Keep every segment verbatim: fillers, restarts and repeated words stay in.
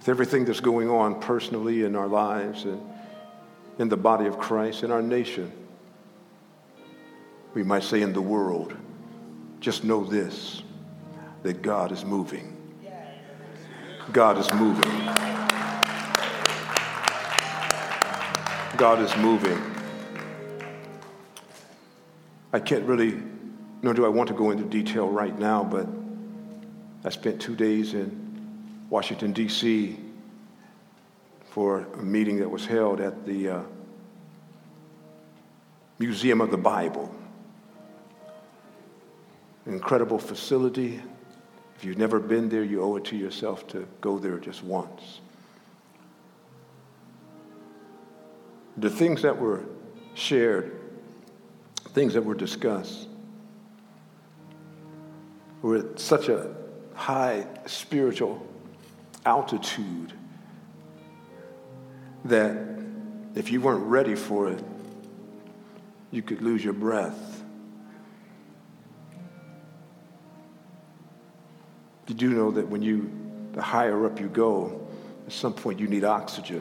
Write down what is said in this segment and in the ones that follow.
with everything that's going on personally in our lives and in the body of Christ, in our nation, we might say in the world, just know this, that God is moving. God is moving. God is moving. I can't really, nor do I want to go into detail right now, but I spent two days in Washington, D C for a meeting that was held at the uh, Museum of the Bible. An incredible facility. If you've never been there, you owe it to yourself to go there just once. The things that were shared, things that were discussed, were at such a high spiritual altitude that if you weren't ready for it, you could lose your breath. You do know that when you, the higher up you go, at some point you need oxygen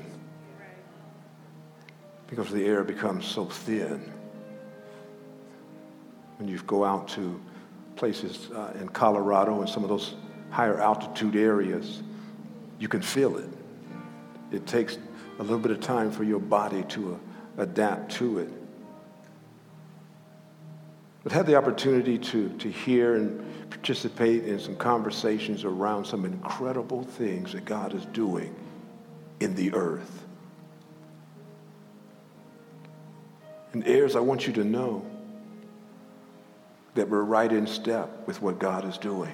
because the air becomes so thin. When you go out to places uh, in Colorado and some of those higher altitude areas, you can feel it. It takes a little bit of time for your body to uh, adapt to it. But had the opportunity to, to hear and participate in some conversations around some incredible things that God is doing in the earth. And heirs, I want you to know that we're right in step with what God is doing.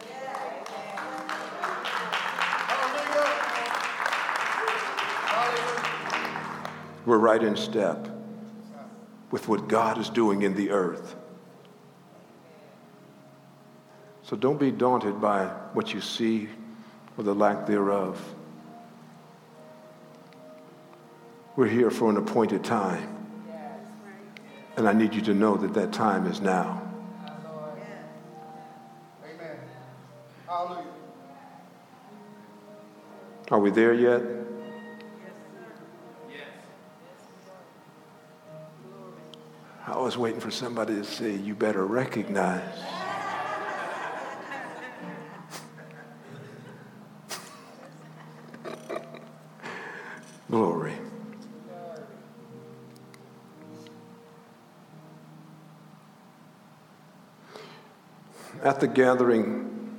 We're right in step with what God is doing in the earth. So don't be daunted by what you see or the lack thereof. We're here for an appointed time. And I need you to know that that time is now. Amen. Hallelujah. Are we there yet? I was waiting for somebody to say, you better recognize. Glory. At the gathering,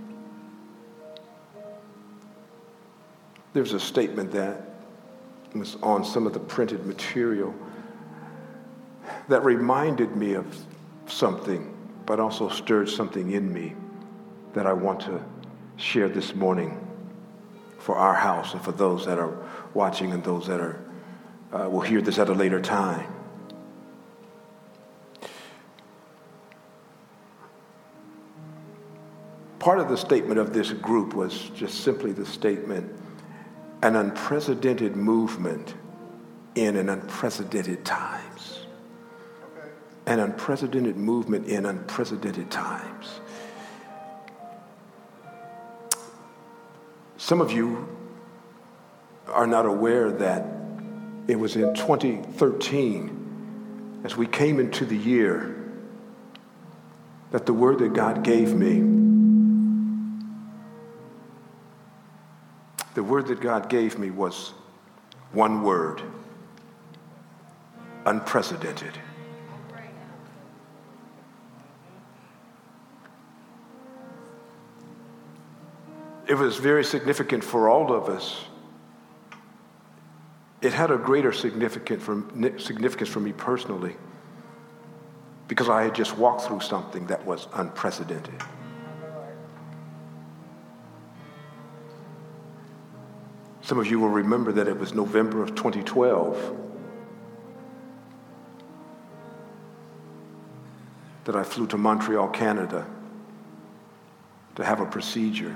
there's a statement that was on some of the printed material that reminded me of something, but also stirred something in me that I want to share this morning for our house and for those that are watching and those that are uh, will hear this at a later time. Part of the statement of this group was just simply the statement, an unprecedented movement in an unprecedented times. Okay. An unprecedented movement in unprecedented times. Some of you are not aware that it was in twenty thirteen, as we came into the year, that the word that God gave me, the word that God gave me was one word: unprecedented. It was very significant for all of us. It had a greater significance for, significance for me personally because I had just walked through something that was unprecedented. Some of you will remember that it was November of twenty twelve that I flew to Montreal, Canada to have a procedure.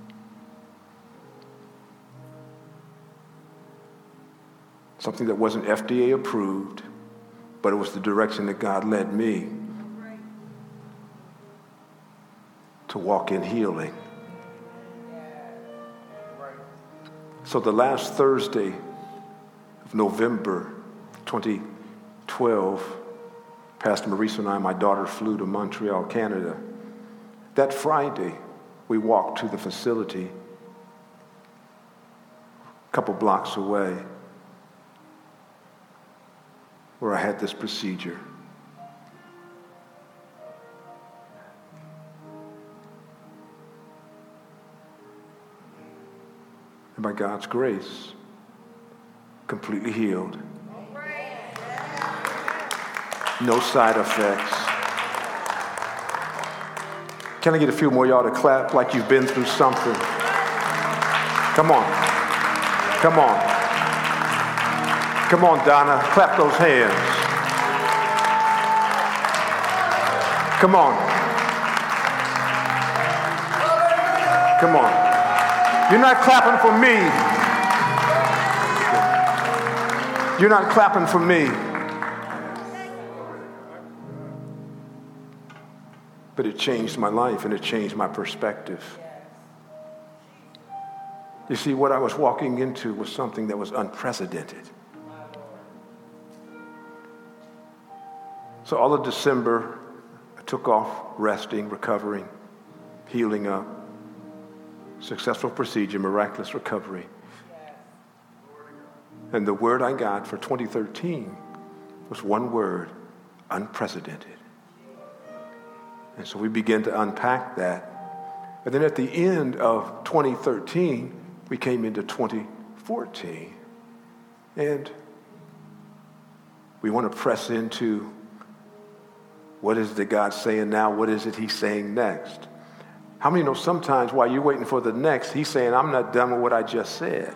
Something that wasn't F D A approved, but it was the direction that God led me to walk in healing. So the last Thursday of November twenty twelve, Pastor Maurice and I, my daughter, flew to Montreal, Canada. That Friday, we walked to the facility a couple blocks away where I had this procedure. And by God's grace, completely healed. No side effects. Can I get a few more of y'all to clap like you've been through something? Come on. Come on. Come on, Donna. Clap those hands. Come on. Come on. You're not clapping for me. You're not clapping for me. But it changed my life and it changed my perspective. You see, what I was walking into was something that was unprecedented. So all of December, I took off resting, recovering, healing up. Successful procedure, miraculous recovery. And the word I got for twenty thirteen was one word, unprecedented. And so we began to unpack that. And then at the end of twenty thirteen, we came into twenty fourteen. And we want to press into what is it that God's saying now? What is it he's saying next? How many know sometimes while you're waiting for the next, he's saying, I'm not done with what I just said.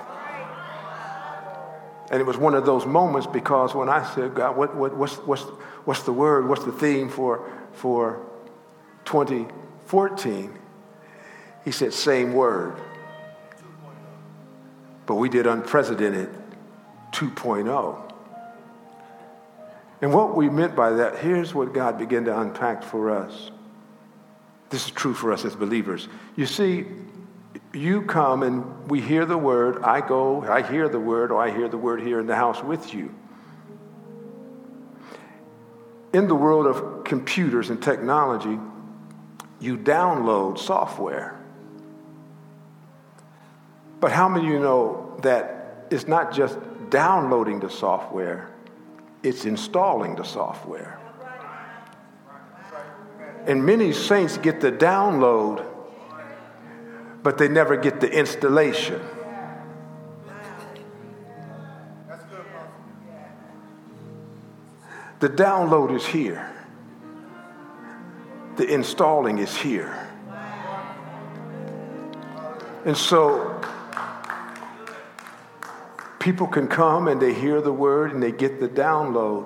And it was one of those moments because when I said, God, what, what, what's, what's, what's the word? What's the theme for, for twenty fourteen? He said, same word. But we did unprecedented two point oh. And what we meant by that, here's what God began to unpack for us. This is true for us as believers. You see, you come and we hear the word. I go, I hear the word, or I hear the word here in the house with you. In the world of computers and technology, you download software. But how many of you know that it's not just downloading the software, it's installing the software? And many saints get the download, but they never get the installation. The download is here. The installing is here. And so people can come and they hear the word and they get the download,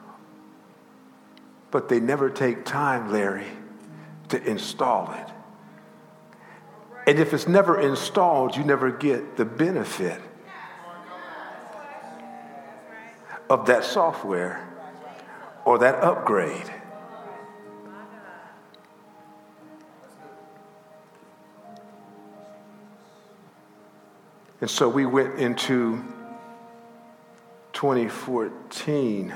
but they never take time, Larry, to install it. And if it's never installed, you never get the benefit of that software or that upgrade. And so we went into twenty fourteen,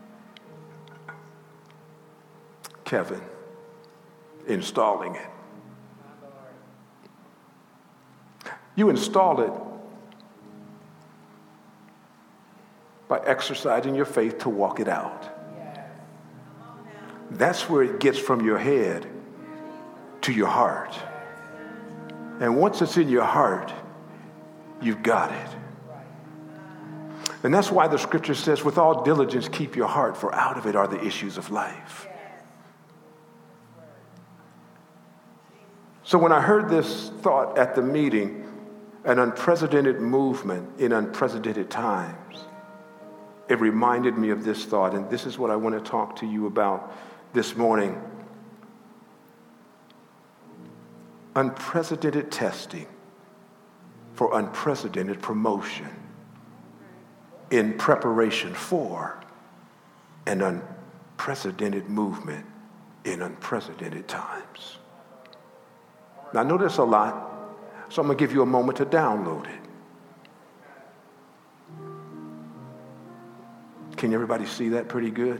Kevin, installing it. You install it by exercising your faith to walk it out. That's where it gets from your head to your heart. And once it's in your heart, you've got it. And that's why the scripture says, with all diligence, keep your heart, for out of it are the issues of life. So when I heard this thought at the meeting, an unprecedented movement in unprecedented times, it reminded me of this thought, and this is what I want to talk to you about this morning. Unprecedented testing for unprecedented promotion in preparation for an unprecedented movement in unprecedented times. Now, I know there's a lot, so I'm going to give you a moment to download it. Can everybody see that pretty good?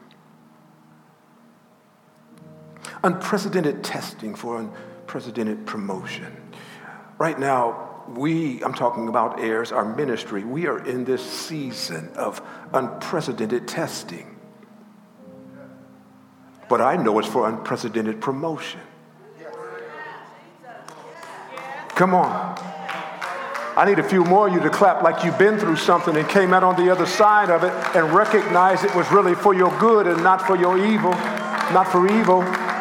Unprecedented testing for unprecedented promotion. Right now, we, I'm talking about heirs, our ministry, we are in this season of unprecedented testing. But I know it's for unprecedented promotion. Come on. I need a few more of you to clap like you've been through something and came out on the other side of it and recognized it was really for your good and not for your evil, not for evil.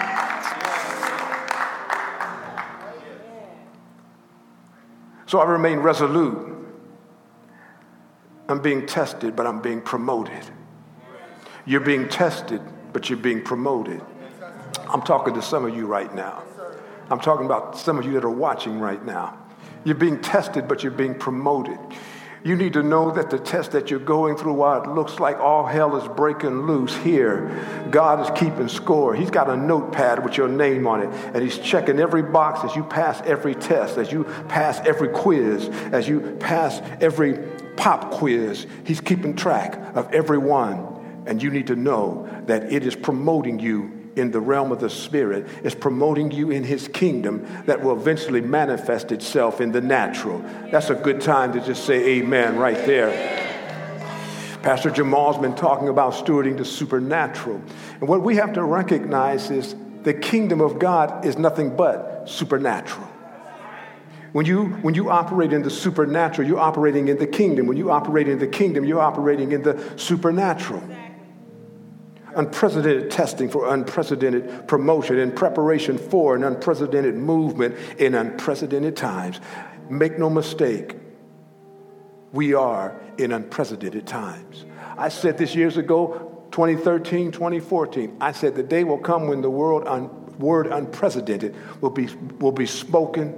So I remain resolute. I'm being tested, but I'm being promoted. You're being tested, but you're being promoted. I'm talking to some of you right now. I'm talking about some of you that are watching right now. You're being tested, but you're being promoted. You need to know that the test that you're going through, while it looks like all hell is breaking loose here, God is keeping score. He's got a notepad with your name on it, and he's checking every box as you pass every test, as you pass every quiz, as you pass every pop quiz. He's keeping track of every one, and you need to know that it is promoting you in the realm of the Spirit. It's promoting you in his kingdom that will eventually manifest itself in the natural. That's a good time to just say amen right there. Pastor Jamal's been talking about stewarding the supernatural. And what we have to recognize is the kingdom of God is nothing but supernatural. When you, when you operate in the supernatural, you're operating in the kingdom. When you operate in the kingdom, you're operating in the supernatural. Unprecedented testing for unprecedented promotion in preparation for an unprecedented movement in unprecedented times. Make no mistake, we are in unprecedented times. I said this years ago, twenty thirteen, twenty fourteen. I said the day will come when the word, un, word unprecedented will be, will be spoken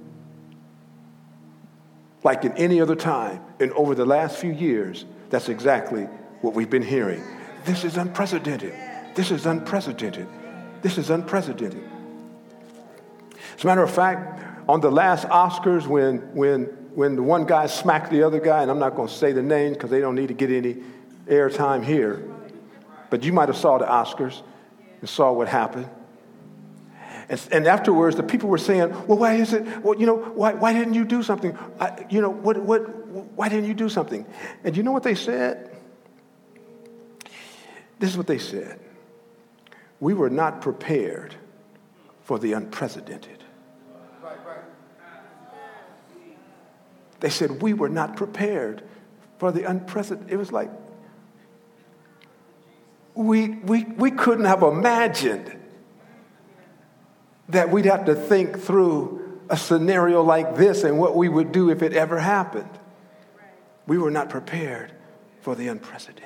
like in any other time. And over the last few years, that's exactly what we've been hearing. This is unprecedented. This is unprecedented. This is unprecedented. As a matter of fact, on the last Oscars, when when when the one guy smacked the other guy, and I'm not going to say the names because they don't need to get any airtime here, but you might have saw the Oscars and saw what happened. And, and afterwards, the people were saying, "Well, why is it? Well, you know, why why didn't you do something? I, you know, what what? Why didn't you do something?" And you know what they said? This is what they said. We were not prepared for the unprecedented. Right, right. They said we were not prepared for the unprecedented. It was like we, we, we couldn't have imagined that we'd have to think through a scenario like this and what we would do if it ever happened. We were not prepared for the unprecedented.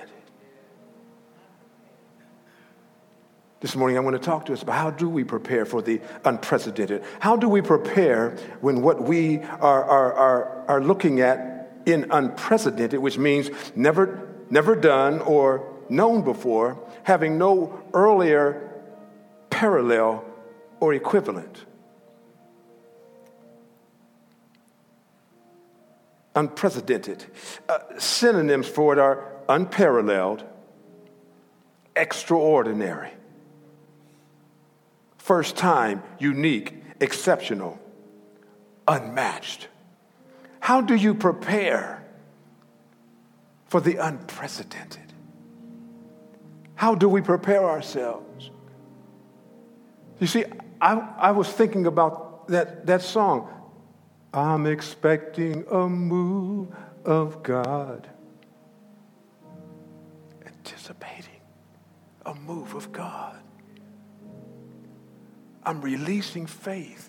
This morning I want to talk to us about how do we prepare for the unprecedented? How do we prepare when what we are, are, are, are looking at in unprecedented, which means never, never done or known before, having no earlier parallel or equivalent? Unprecedented. Uh, synonyms for it are unparalleled, extraordinary, first time, unique, exceptional, unmatched. How do you prepare for the unprecedented? How do we prepare ourselves? You see, I, I was thinking about that, that song. I'm expecting a move of God. Anticipating a move of God. I'm releasing faith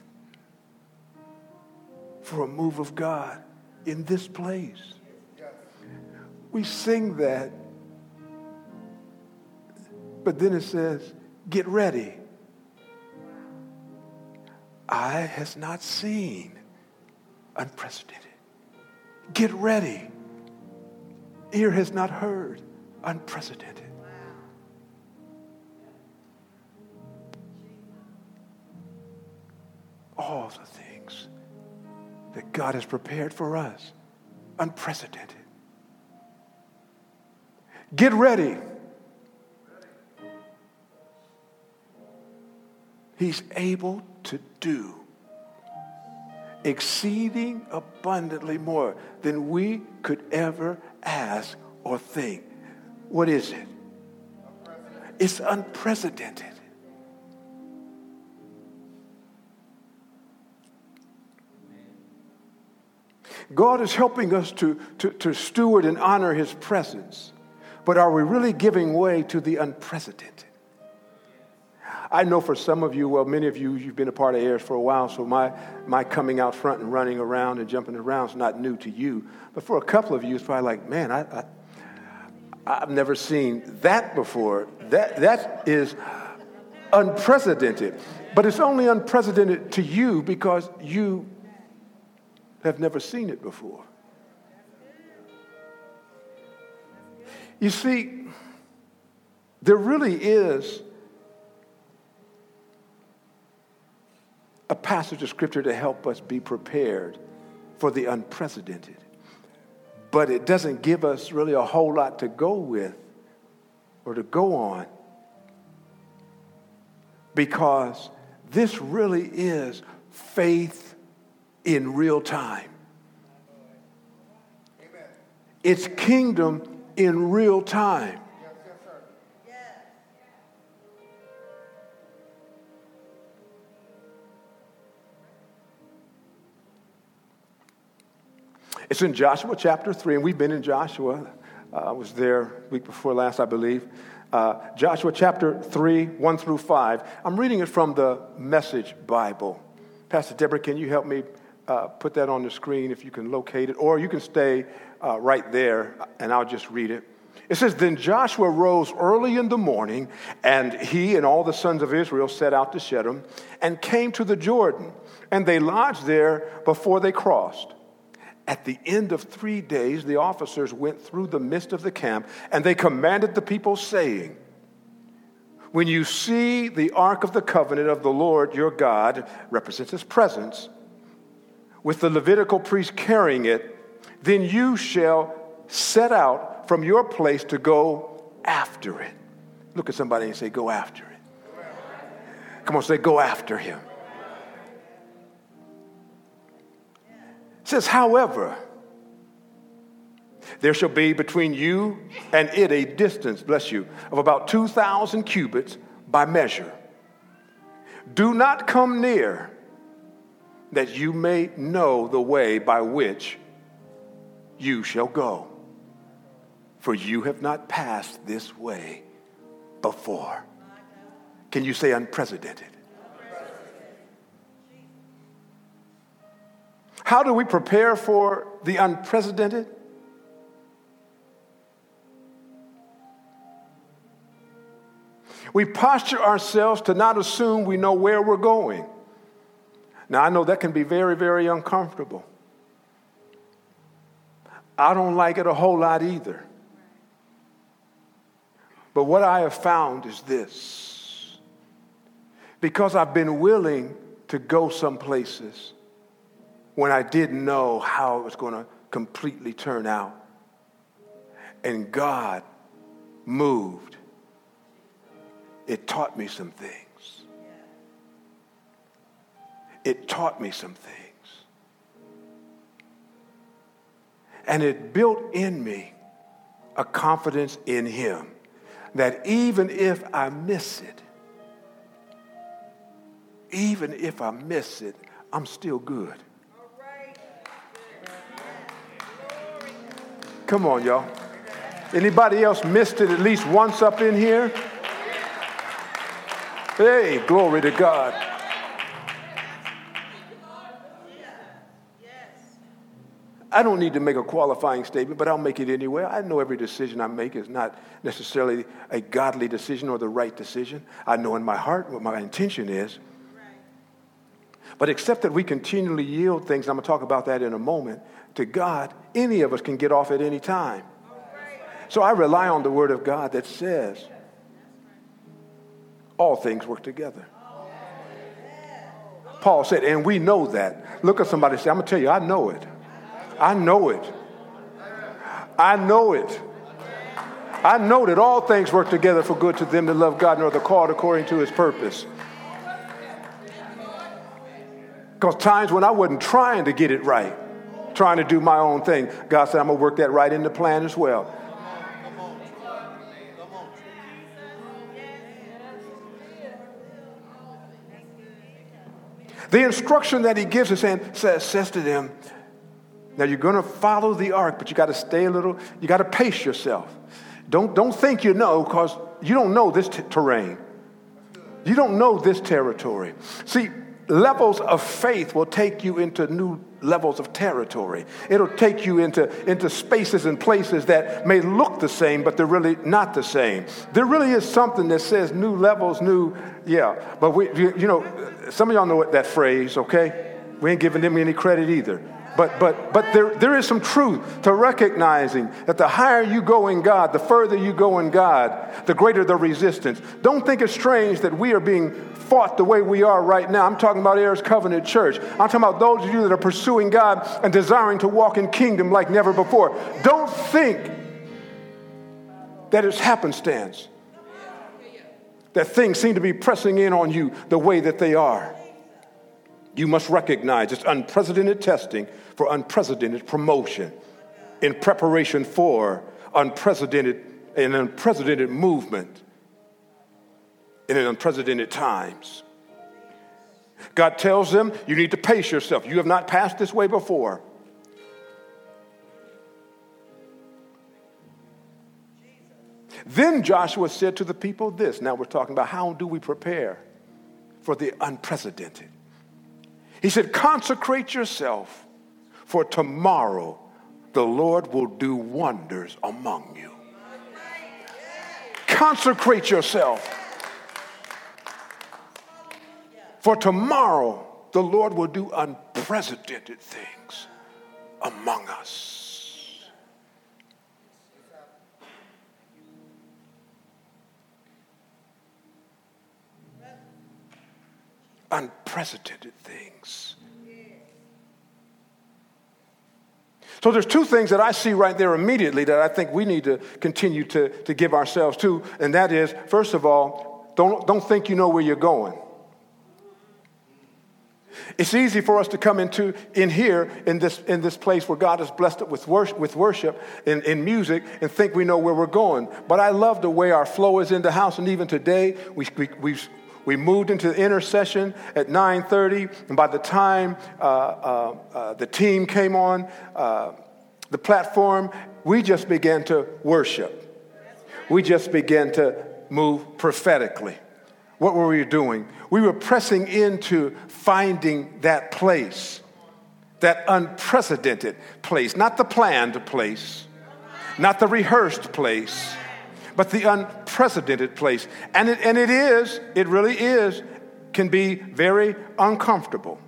for a move of God in this place. We sing that, but then it says, get ready. Eye has not seen unprecedented. Get ready. Ear has not heard unprecedented. All the things that God has prepared for us, unprecedented. Get ready. He's able to do exceeding abundantly more than we could ever ask or think. What is it? It's unprecedented. God is helping us to, to, to steward and honor his presence. But are we really giving way to the unprecedented? I know for some of you, well, many of you, you've been a part of AIRS for a while, so my, my coming out front and running around and jumping around is not new to you. But for a couple of you, it's probably like, man, I, I, I've never seen that before. That, that is unprecedented. But it's only unprecedented to you because you have never seen it before. You see, there really is a passage of scripture to help us be prepared for the unprecedented. But it doesn't give us really a whole lot to go with or to go on, because this really is faith in real time. Amen. It's kingdom in real time. Yes, yes, sir. It's in Joshua chapter three, and we've been in Joshua. Uh, I was there week before last, I believe. Uh, Joshua chapter three, one through five. I'm reading it from the Message Bible. Pastor Deborah, can you help me uh, put that on the screen if you can locate it? Or you can stay uh, right there, and I'll just read it. It says, Then Joshua rose early in the morning, and he and all the sons of Israel set out to Shittim, and came to the Jordan, and they lodged there before they crossed. At the end of three days, the officers went through the midst of the camp, and they commanded the people, saying, When you see the ark of the covenant of the Lord your God, represents his presence, with the Levitical priest carrying it, then you shall set out from your place to go after it. Look at somebody and say, go after it. Come on, say, go after him. It says, however, there shall be between you and it a distance, bless you, of about two thousand cubits by measure. Do not come near, that you may know the way by which you shall go. For you have not passed this way before. Can you say unprecedented? How do we prepare for the unprecedented? We posture ourselves to not assume we know where we're going. Now, I know that can be very, very uncomfortable. I don't like it a whole lot either. But what I have found is this. Because I've been willing to go some places when I didn't know how it was going to completely turn out. And God moved. It taught me some things. It taught me some things. And it built in me a confidence in him that even if I miss it, even if I miss it, I'm still good. Come on, y'all. Anybody else missed it at least once up in here? Hey, glory to God. I don't need to make a qualifying statement, but I'll make it anyway. I know every decision I make is not necessarily a godly decision or the right decision. I know in my heart what my intention is. But except that we continually yield things, I'm going to talk about that in a moment, to God, any of us can get off at any time. So I rely on the word of God that says all things work together. Paul said, and we know that. Look at somebody and say, I'm going to tell you, I know it. I know it. I know it. I know that all things work together for good to them that love God and are the called according to his purpose. Because times when I wasn't trying to get it right, trying to do my own thing, God said, I'm going to work that right in the plan as well. The instruction that he gives us and says, says to them, now you're going to follow the ark, but you got to stay a little, you got to pace yourself. Don't, don't think you know, because you don't know this t- terrain. You don't know this territory. See, levels of faith will take you into new levels of territory. It'll take you into, into spaces and places that may look the same, but they're really not the same. There really is something that says new levels, new, yeah. But we, you, you know, some of y'all know that phrase, okay? We ain't giving them any credit either. But but but there there is some truth to recognizing that the higher you go in God, the further you go in God, the greater the resistance. Don't think it's strange that we are being fought the way we are right now. I'm talking about Ayers Covenant Church. I'm talking about those of you that are pursuing God and desiring to walk in kingdom like never before. Don't think that it's happenstance, that things seem to be pressing in on you the way that they are. You must recognize it's unprecedented testing for unprecedented promotion in preparation for unprecedented, an unprecedented movement in an unprecedented times. God tells them, you need to pace yourself. You have not passed this way before. Then Joshua said to the people this. Now we're talking about how do we prepare for the unprecedented. He said, consecrate yourself, for tomorrow the Lord will do wonders among you. Consecrate yourself, for tomorrow the Lord will do unprecedented things among us. Unprecedented things. So there's two things that I see right there immediately that I think we need to continue to, to give ourselves to, and that is, first of all, don't, don't think you know where you're going. It's easy for us to come into in here in this in this place where God has blessed it with worship, with worship in, in music, and think we know where we're going. But I love the way our flow is in the house, and even today we we we've We moved into the intercession at nine thirty, and by the time uh, uh, uh, the team came on uh, the platform, we just began to worship. We just began to move prophetically. What were we doing? We were pressing into finding that place, that unprecedented place, not the planned place, not the rehearsed place, but the unprecedented place. And it, and it is, it really is, can be very uncomfortable.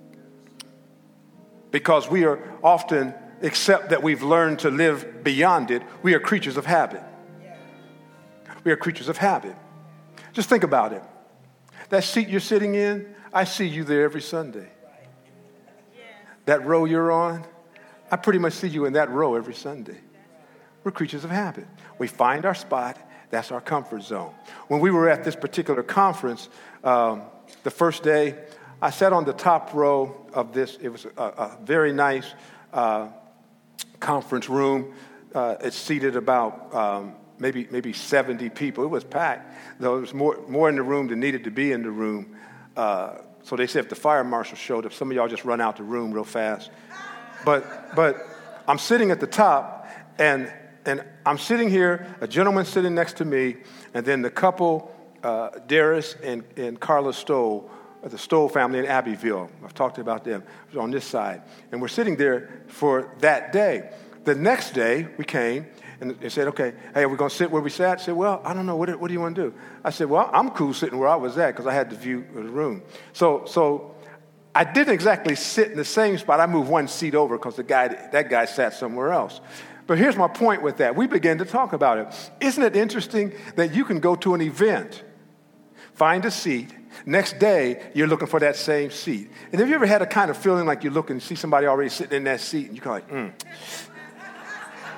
Because we are often, except that we've learned to live beyond it, we are creatures of habit. We are creatures of habit. Just think about it. That seat you're sitting in, I see you there every Sunday. That row you're on, I pretty much see you in that row every Sunday. We're creatures of habit. We find our spot. That's our comfort zone. When we were at this particular conference, um, the first day, I sat on the top row of this. It was a, a very nice uh, conference room. Uh, it seated about um, maybe maybe seventy people. It was packed. There was more more in the room than needed to be in the room. Uh, so they said if the fire marshal showed up, some of y'all just run out the room real fast. But but I'm sitting at the top, and and I'm sitting here, a gentleman sitting next to me, and then the couple, uh, Darius and, and Carla Stoll, the Stoll family in Abbeville. I've talked about them. It was on this side. And we're sitting there for that day. The next day, we came, and they said, okay, hey, are we going to sit where we sat? I said, well, I don't know. What, what do you want to do? I said, well, I'm cool sitting where I was at because I had the view of the room. So so I didn't exactly sit in the same spot. I moved one seat over because the guy that guy sat somewhere else. But here's my point with that. We began to talk about it. Isn't it interesting that you can go to an event, find a seat, next day you're looking for that same seat. And have you ever had a kind of feeling like you're looking to see somebody already sitting in that seat and you're kind of like, mm.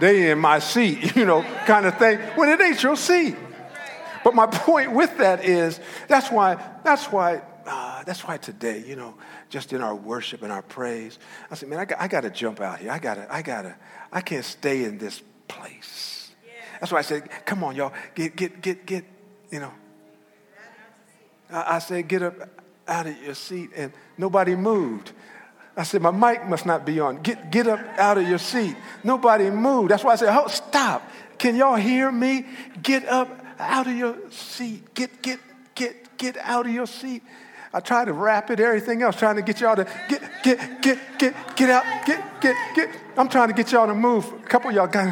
they in my seat, you know, kind of thing, when it ain't your seat. But my point with that is, that's why, that's why, uh, that's why today, you know, just in our worship and our praise, I said, man, I got, I got to jump out here. I got to, I got to, I can't stay in this place. Yeah. That's why I said, come on, y'all, get, get, get, get, you know. I, I said, get up out of your seat, and nobody moved. I said, my mic must not be on. Get, get up out of your seat. Nobody moved. That's why I said, oh, stop. Can y'all hear me? Get up out of your seat. Get, get, get, get out of your seat. I tried to rap it, everything else, trying to get y'all to get, get, get, get, get out, get, get, get. I'm trying to get y'all to move. A couple of y'all got,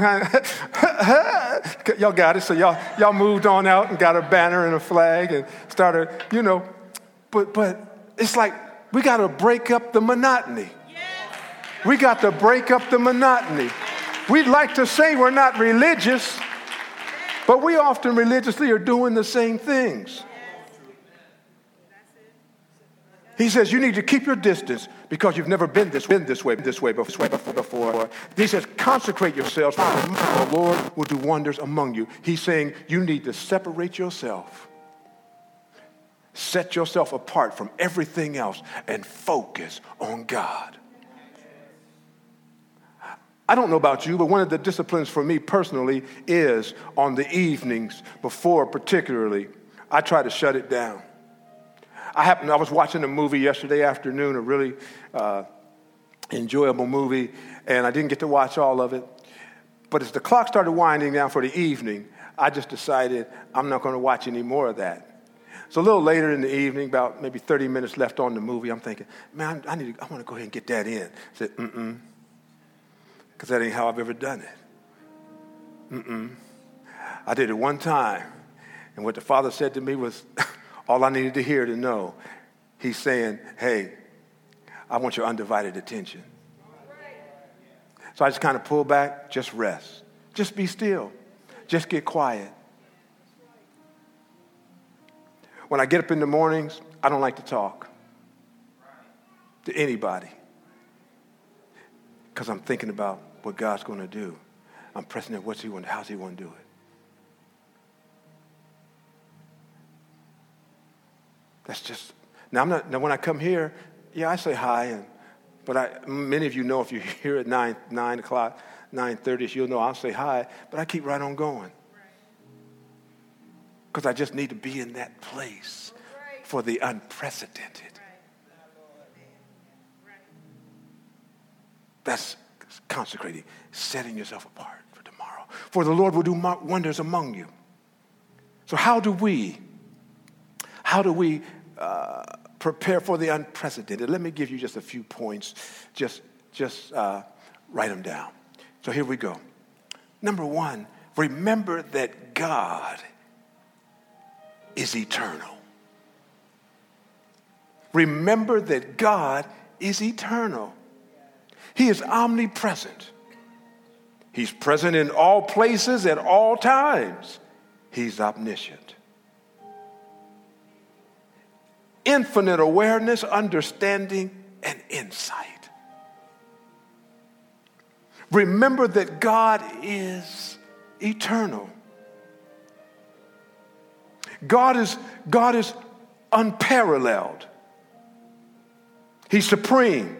y'all got it. So y'all, y'all moved on out and got a banner and a flag and started, you know. But, but it's like we got to break up the monotony. We got to break up the monotony. We'd like to say we're not religious, but we often religiously are doing the same things. He says you need to keep your distance because you've never been this, been this way, this way before, before. He says consecrate yourselves, for the Lord will do wonders among you. He's saying you need to separate yourself. Set yourself apart from everything else and focus on God. I don't know about you, but one of the disciplines for me personally is on the evenings before particularly, I try to shut it down. I happened, I was watching a movie yesterday afternoon, a really uh, enjoyable movie, and I didn't get to watch all of it. But as the clock started winding down for the evening, I just decided I'm not going to watch any more of that. So a little later in the evening, about maybe thirty minutes left on the movie, I'm thinking, man, I need to, I want to go ahead and get that in. I said, mm-mm, because that ain't how I've ever done it. Mm-mm. I did it one time, and what the Father said to me was, all I needed to hear to know, he's saying, hey, I want your undivided attention. So I just kind of pull back, just rest. Just be still. Just get quiet. When I get up in the mornings, I don't like to talk to anybody because I'm thinking about what God's going to do. I'm pressing it. What's he want? How's he want to do it? That's just, now I'm not, now when I come here, yeah, I say hi, and, but I, many of you know if you're here at nine, nine o'clock, nine thirty, you'll know I'll say hi, but I keep right on going. Because I just need to be in that place for the unprecedented. That's consecrating, setting yourself apart for tomorrow. For the Lord will do wonders among you. So how do we How do we uh, prepare for the unprecedented? Let me give you just a few points. Just, just uh, write them down. So here we go. Number one, remember that God is eternal. Remember that God is eternal. He is omnipresent. He's present in all places at all times. He's omniscient. Infinite awareness, understanding, and insight. Remember that God is eternal. God is, God is unparalleled. He's supreme.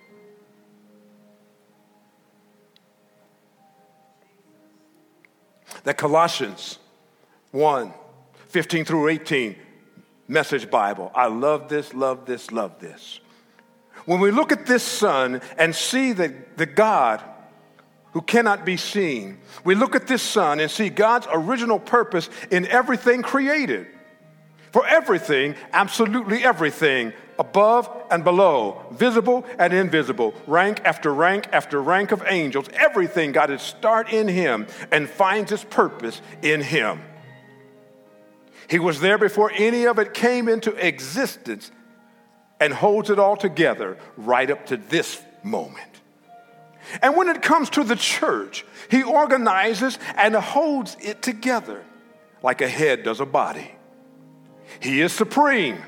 That Colossians one, fifteen through eighteen, Message Bible. I love this, love this, love this. When we look at this Son and see that the God who cannot be seen, we look at this Son and see God's original purpose in everything created. For everything, absolutely everything, above and below, visible and invisible, rank after rank after rank of angels, everything got its start in him and finds its purpose in him. He was there before any of it came into existence and holds it all together right up to this moment. And when it comes to the church, he organizes and holds it together like a head does a body. He is supreme.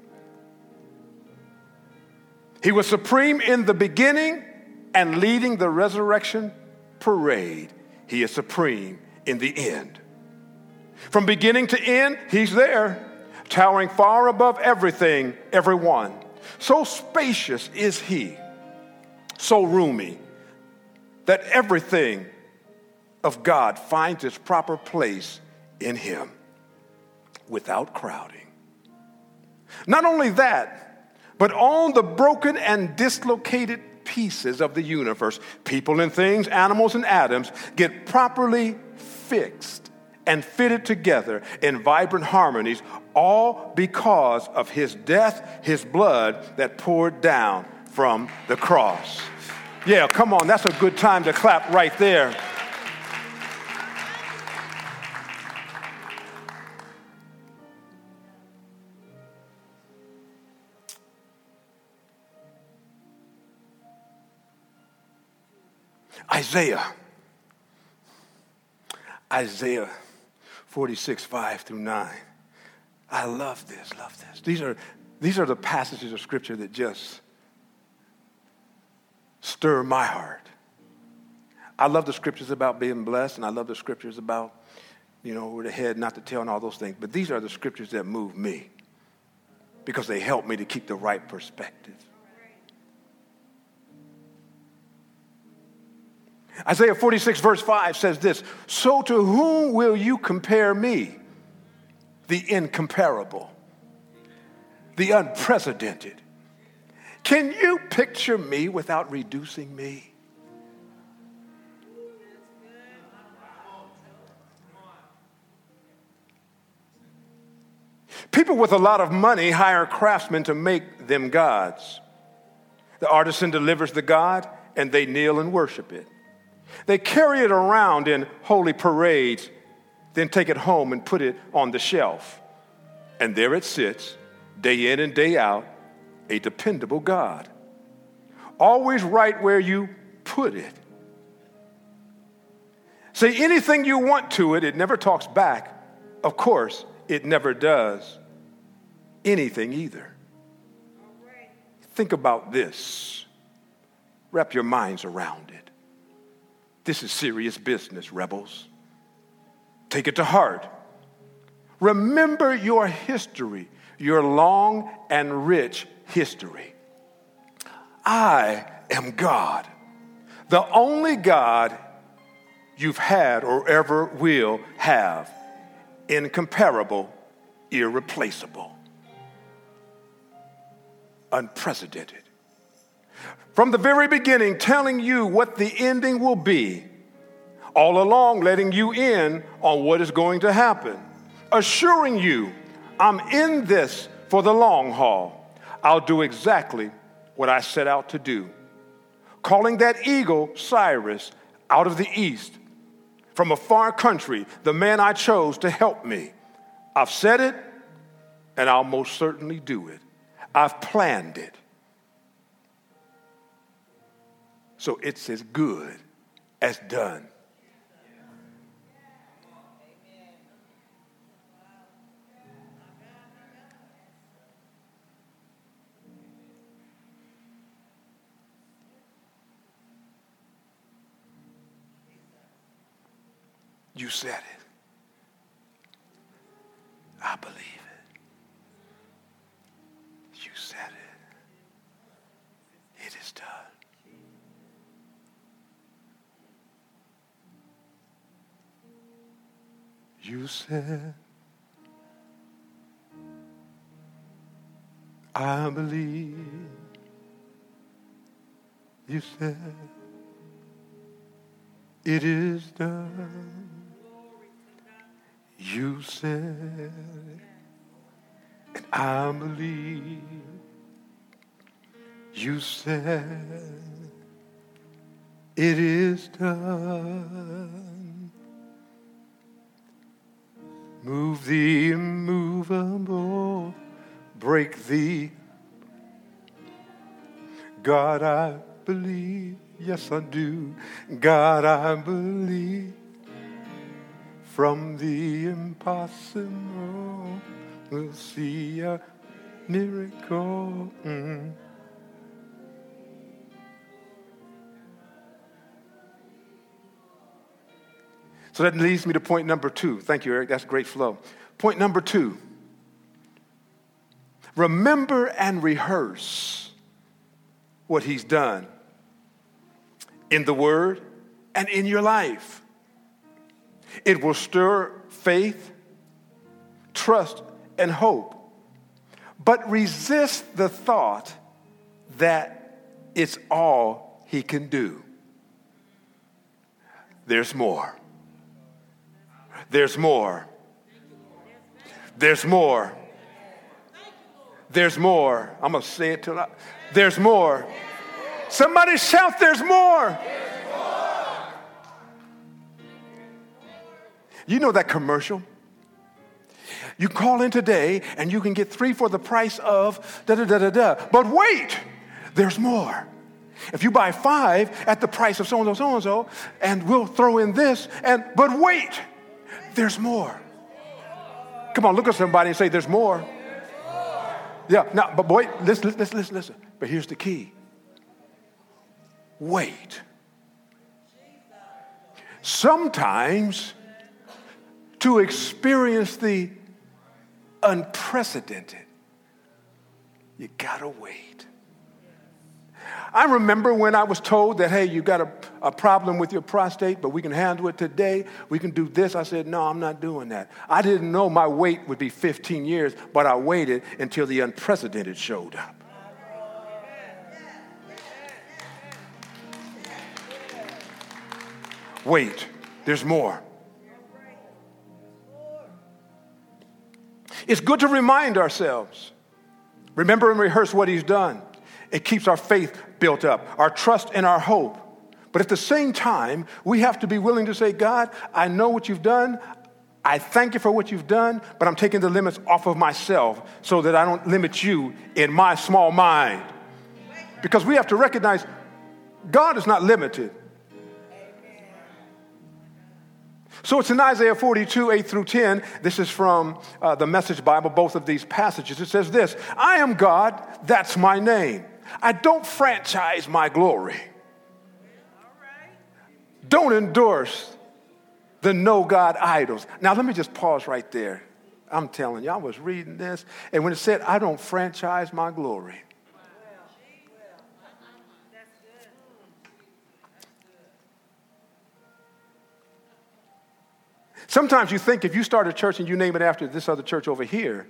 He was supreme in the beginning and leading the resurrection parade. he is supreme in the end. From beginning to end, he's there, towering far above everything, everyone. So spacious is he, so roomy, that everything of God finds its proper place in him without crowding. Not only that, but all the broken and dislocated pieces of the universe, people and things, animals and atoms, get properly fixed and fitted together in vibrant harmonies, all because of his death, his blood that poured down from the cross. Yeah, come on, that's a good time to clap right there. Isaiah, Isaiah forty-six, five through nine. I love this, love this. These are, these are the passages of Scripture that just stir my heart. I love the Scriptures about being blessed, and I love the Scriptures about, you know, over the head, not to tell, and all those things. But these are the Scriptures that move me because they help me to keep the right perspective. Isaiah forty-six, verse five says this, so to whom will you compare me? The incomparable, the unprecedented. Can you picture me without reducing me? People with a lot of money hire craftsmen to make them gods. The artisan delivers the god, and they kneel and worship it. They carry it around in holy parades, then take it home and put it on the shelf. And there it sits, day in and day out, a dependable God. Always right where you put it. Say anything you want to it, it never talks back. Of course, it never does anything either. Think about this. Wrap your minds around it. This is serious business, rebels. Take it to heart. Remember your history, your long and rich history. I am God, the only God you've had or ever will have, incomparable, irreplaceable, unprecedented. From the very beginning, telling you what the ending will be, all along letting you in on what is going to happen, assuring you I'm in this for the long haul. I'll do exactly what I set out to do. Calling that eagle Cyrus out of the east, from a far country, the man I chose to help me. I've said it, and I'll most certainly do it. I've planned it. So it's as good as done. You said it. I believe it. You said it. It is done. You said, I believe. You said, it is done. You said, and I believe. You said, it is done. Move the immovable, break the. God, I believe. Yes, I do. God, I believe. From the impossible, we'll see a miracle. Mm. So that leads me to point number two. Thank you, Eric. That's great flow. Point number two. Remember and rehearse what he's done in the word and in your life. It will stir faith, trust, and hope. But resist the thought that it's all he can do. There's more. There's more. There's more. There's more. I'm going to say it till I... There's more. Somebody shout, there's more. You know that commercial? You call in today and you can get three for the price of da da da da da. But wait, there's more. If you buy five at the price of so and so, so and so, and we'll throw in this, and but wait, there's more. Come on, look at somebody and say, there's more. Yeah, now, but boy, listen, listen, listen, listen. But here's the key. Wait. Sometimes to experience the unprecedented, you gotta wait. I remember when I was told that, hey, you got a, a problem with your prostate, but we can handle it today. We can do this. I said, no, I'm not doing that. I didn't know my wait would be fifteen years, but I waited until the unprecedented showed up. Wait, there's more. It's good to remind ourselves. Remember and rehearse what he's done. It keeps our faith built up, our trust and our hope. But at the same time, we have to be willing to say, God, I know what you've done. I thank you for what you've done, but I'm taking the limits off of myself so that I don't limit you in my small mind. Because we have to recognize God is not limited. So it's in Isaiah forty-two, eight through ten. This is from uh, the Message Bible, both of these passages. It says this, I am God, that's my name. I don't franchise my glory. Don't endorse the no God idols. Now, let me just pause right there. I'm telling you, I was reading this, and when it said, I don't franchise my glory. Sometimes you think if you start a church and you name it after this other church over here,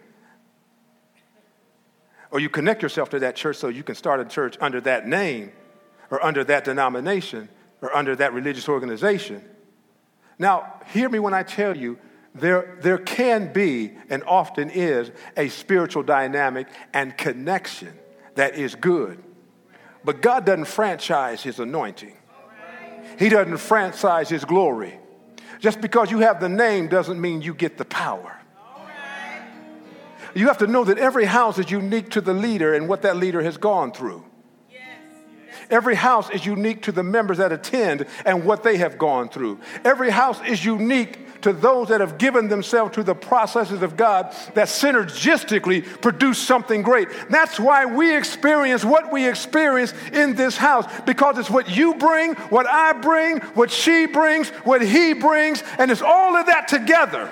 or you connect yourself to that church so you can start a church under that name or under that denomination or under that religious organization. Now, hear me when I tell you, there, there can be and often is a spiritual dynamic and connection that is good. But God doesn't franchise his anointing. He doesn't franchise his glory. Just because you have the name doesn't mean you get the power. You have to know that every house is unique to the leader and what that leader has gone through. Every house is unique to the members that attend and what they have gone through. Every house is unique to those that have given themselves to the processes of God that synergistically produce something great. That's why we experience what we experience in this house, because it's what you bring, what I bring, what she brings, what he brings, and it's all of that together.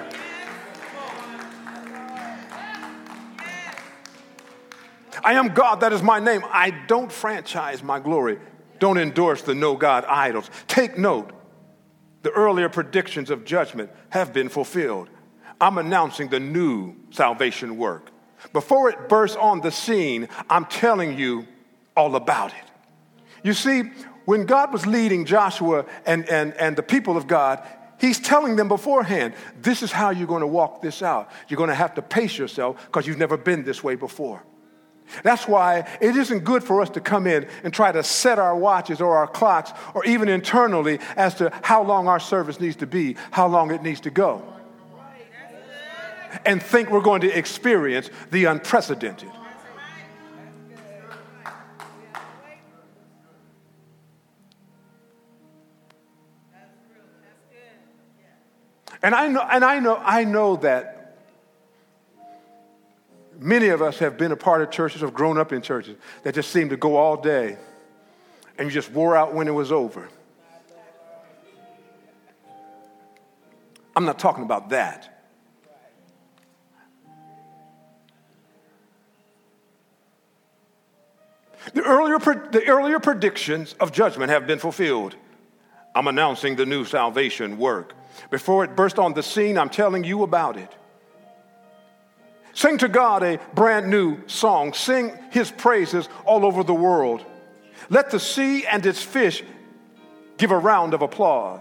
I am God, that is my name. I don't franchise my glory. Don't endorse the no God idols. Take note, the earlier predictions of judgment have been fulfilled. I'm announcing the new salvation work. Before it bursts on the scene, I'm telling you all about it. You see, when God was leading Joshua and, and, and the people of God, he's telling them beforehand, this is how you're going to walk this out. You're going to have to pace yourself because you've never been this way before. That's why it isn't good for us to come in and try to set our watches or our clocks or even internally as to how long our service needs to be, how long it needs to go, and think we're going to experience the unprecedented. And I know, and I know, I know that many of us have been a part of churches, have grown up in churches that just seem to go all day and you just wore out when it was over. I'm not talking about that. The earlier, the earlier predictions of judgment have been fulfilled. I'm announcing the new salvation work. Before it burst on the scene, I'm telling you about it. Sing to God a brand new song. Sing his praises all over the world. Let the sea and its fish give a round of applause.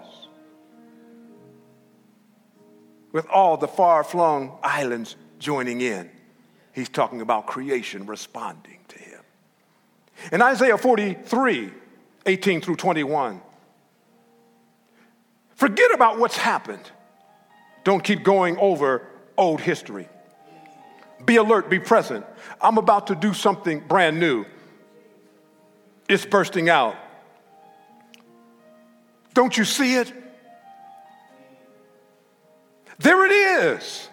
With all the far-flung islands joining in. He's talking about creation responding to him. In Isaiah forty-three, eighteen through twenty-one, forget about what's happened. Don't keep going over old history. Be alert, be present. I'm about to do something brand new. It's bursting out. Don't you see it? There it is.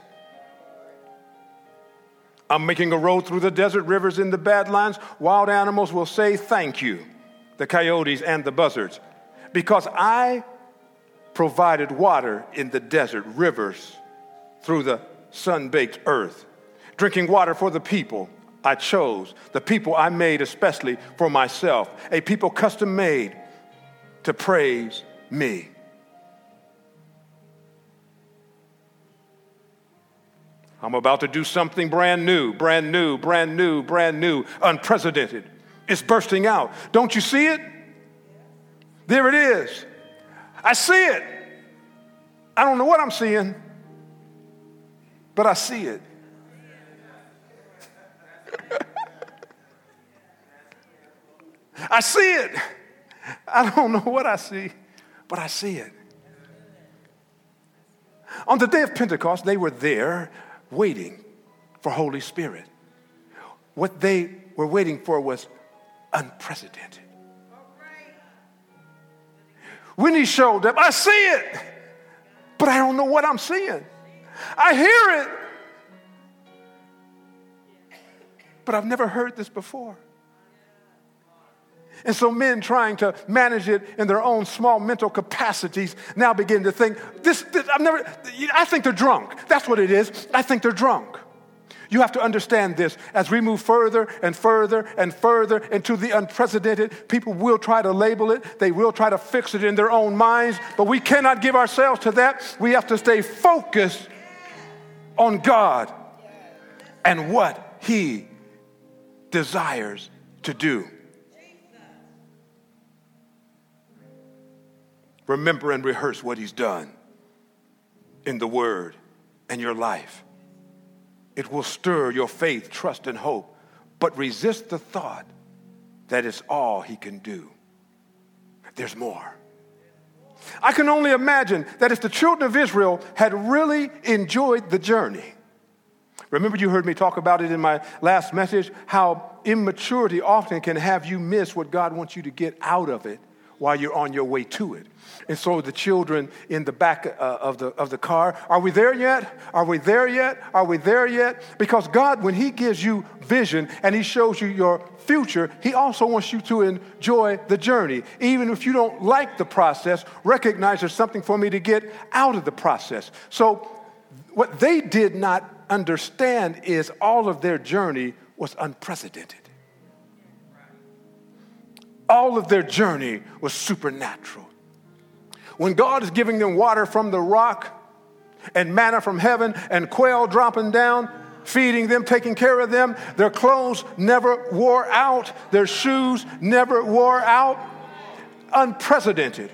I'm making a road through the desert, rivers in the badlands. Wild animals will say thank you, the coyotes and the buzzards, because I provided water in the desert, rivers through the sun-baked earth, drinking water for the people I chose, the people I made especially for myself, a people custom made to praise me. I'm about to do something brand new, brand new, brand new, brand new, unprecedented. It's bursting out. Don't you see it? There it is. I see it. I don't know what I'm seeing, but I see it. I see it. I don't know what I see, but I see it. On the day of Pentecost, they were there waiting for Holy Spirit. What they were waiting for was unprecedented. When he showed up, I see it, but I don't know what I'm seeing. I hear it, but I've never heard this before. And so men trying to manage it in their own small mental capacities now begin to think, this, this I've never, I think they're drunk. That's what it is. I think they're drunk. You have to understand this. As we move further and further and further into the unprecedented, people will try to label it. They will try to fix it in their own minds, but we cannot give ourselves to that. We have to stay focused on God and what he desires to do. Remember and rehearse what he's done in the word and your life. It will stir your faith, trust, and hope, but resist the thought that it's all he can do. There's more. I can only imagine that if the children of Israel had really enjoyed the journey. Remember, you heard me talk about it in my last message, how immaturity often can have you miss what God wants you to get out of it while you're on your way to it. And so the children in the back uh, of the of the car, are we there yet? Are we there yet? Are we there yet? Because God, when he gives you vision and he shows you your future, he also wants you to enjoy the journey. Even if you don't like the process, recognize there's something for me to get out of the process. So what they did not understand is all of their journey was unprecedented. All of their journey was supernatural. When God is giving them water from the rock and manna from heaven and quail dropping down, feeding them, taking care of them, their clothes never wore out. Their shoes never wore out. Unprecedented.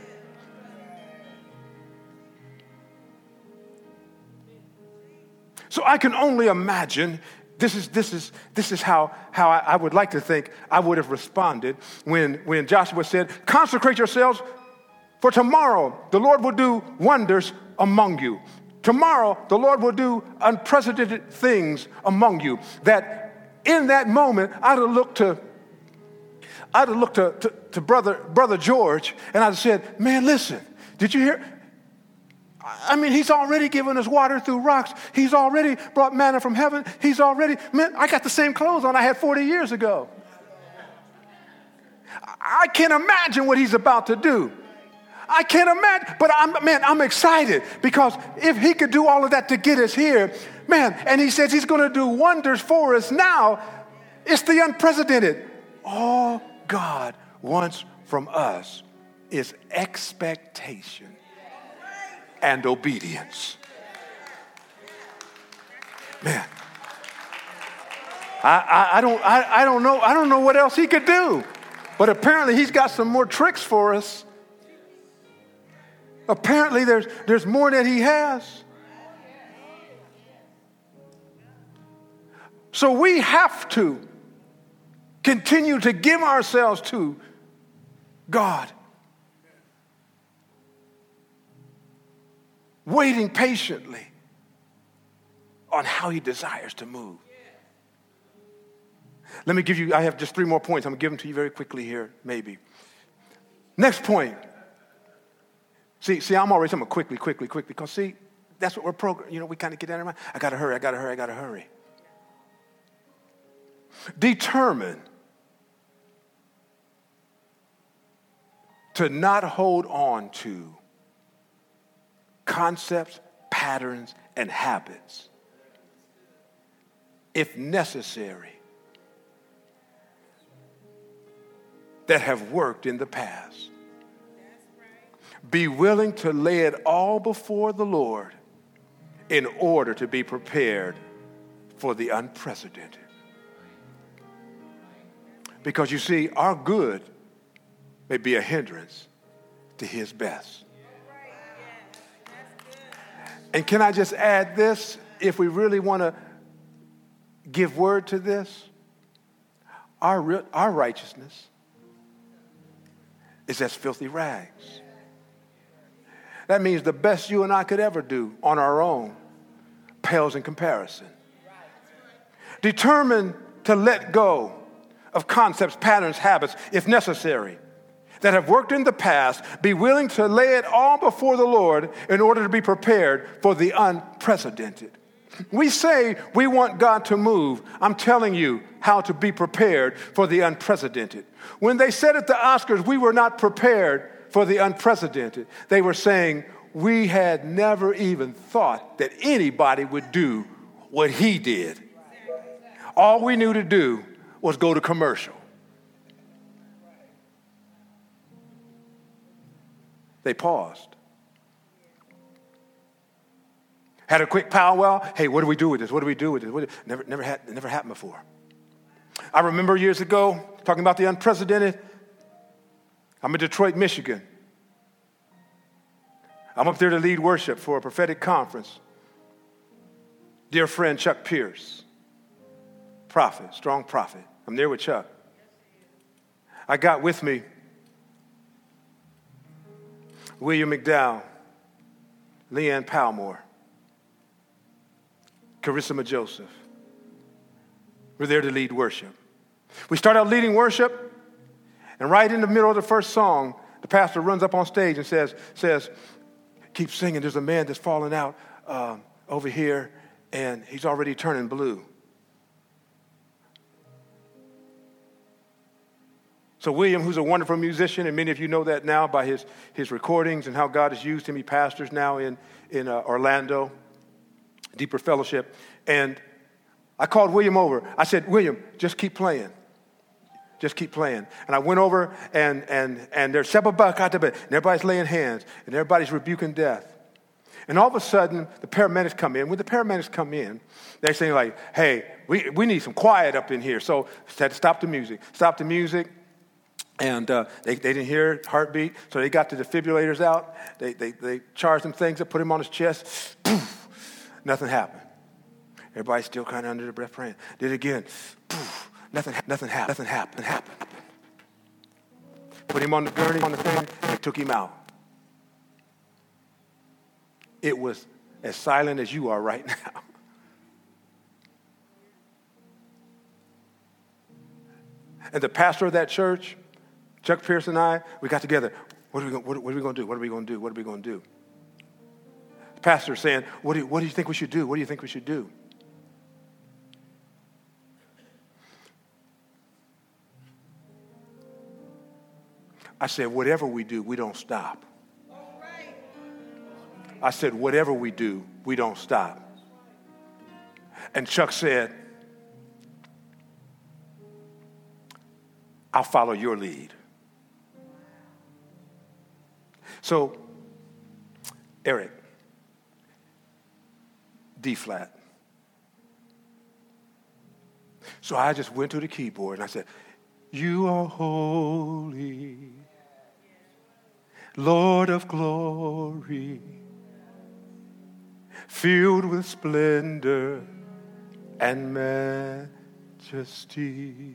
So I can only imagine. This is this is this is how how I, I would like to think I would have responded when when Joshua said, "Consecrate yourselves, for tomorrow the Lord will do wonders among you. Tomorrow the Lord will do unprecedented things among you." That in that moment I'd have looked to I'd have looked to, to, to brother brother George and I'd have said, "Man, listen, did you hear? I mean, he's already given us water through rocks. He's already brought manna from heaven. He's already, man, I got the same clothes on I had forty years ago. I can't imagine what he's about to do. I can't imagine, but I'm, man, I'm excited because if he could do all of that to get us here, man, and he says he's going to do wonders for us now, it's the unprecedented. All God wants from us is expectation and obedience. Man, I, I, I don't I, I don't know I don't know what else he could do, but apparently he's got some more tricks for us. Apparently there's there's more that he has. So we have to continue to give ourselves to God, waiting patiently on how he desires to move. Let me give you, I have just three more points. I'm going to give them to you very quickly here, maybe. Next point. See, see, I'm already saying quickly, quickly, quickly, because see, that's what we're programmed. You know, we kind of get that in our mind. I got to hurry, I got to hurry, I got to hurry. Determine to not hold on to concepts, patterns, and habits, if necessary, that have worked in the past. Be willing to lay it all before the Lord in order to be prepared for the unprecedented. Because you see, our good may be a hindrance to his best. And can I just add this? If we really want to give word to this, our, our righteousness is as filthy rags. That means the best you and I could ever do on our own pales in comparison. Determined to let go of concepts, patterns, habits, if necessary, that have worked in the past, be willing to lay it all before the Lord in order to be prepared for the unprecedented. We say we want God to move. I'm telling you how to be prepared for the unprecedented. When they said at the Oscars, we were not prepared for the unprecedented, they were saying we had never even thought that anybody would do what he did. All we knew to do was go to commercial. They paused. Had a quick powwow. Hey, what do we do with this? What do we do with this? What do, never, never, had, never happened before. I remember years ago talking about the unprecedented. I'm in Detroit, Michigan. I'm up there to lead worship for a prophetic conference. Dear friend Chuck Pierce, prophet, strong prophet. I'm there with Chuck. I got with me William McDowell, Leanne Palmore, Carissa Joseph. We're there to lead worship. We start out leading worship, and right in the middle of the first song, the pastor runs up on stage and says, says, keep singing. There's a man that's falling out um, over here, and he's already turning blue. So William, who's a wonderful musician, and many of you know that now by his, his recordings and how God has used him. He pastors now in, in uh, Orlando, Deeper Fellowship. And I called William over. I said, William, just keep playing. Just keep playing. And I went over, and and and there's Shebabak, and everybody's laying hands, and everybody's rebuking death. And all of a sudden, the paramedics come in. When the paramedics come in, they're saying like, hey, we, we need some quiet up in here. So I said, stop the music. Stop the music. And uh, they, they didn't hear heartbeat, so they got the defibrillators out. They, they, they charged some things up, put him on his chest. Poof, nothing happened. Everybody's still kind of under their breath praying. Did it again. Poof, nothing, nothing happened. Nothing happened. happened. Put him on the gurney, on the thing, and they took him out. It was as silent as you are right now. And the pastor of that church, Chuck Pierce and I, we got together. What are we going what, what are we going to do? What are we going to do? What are we going to do? The pastor is saying, what do, you, what do you think we should do? What do you think we should do? I said, whatever we do, we don't stop. I said, whatever we do, we don't stop. And Chuck said, I'll follow your lead. So, Eric, D flat. So I just went to the keyboard and I said, you are holy, Lord of glory, filled with splendor and majesty.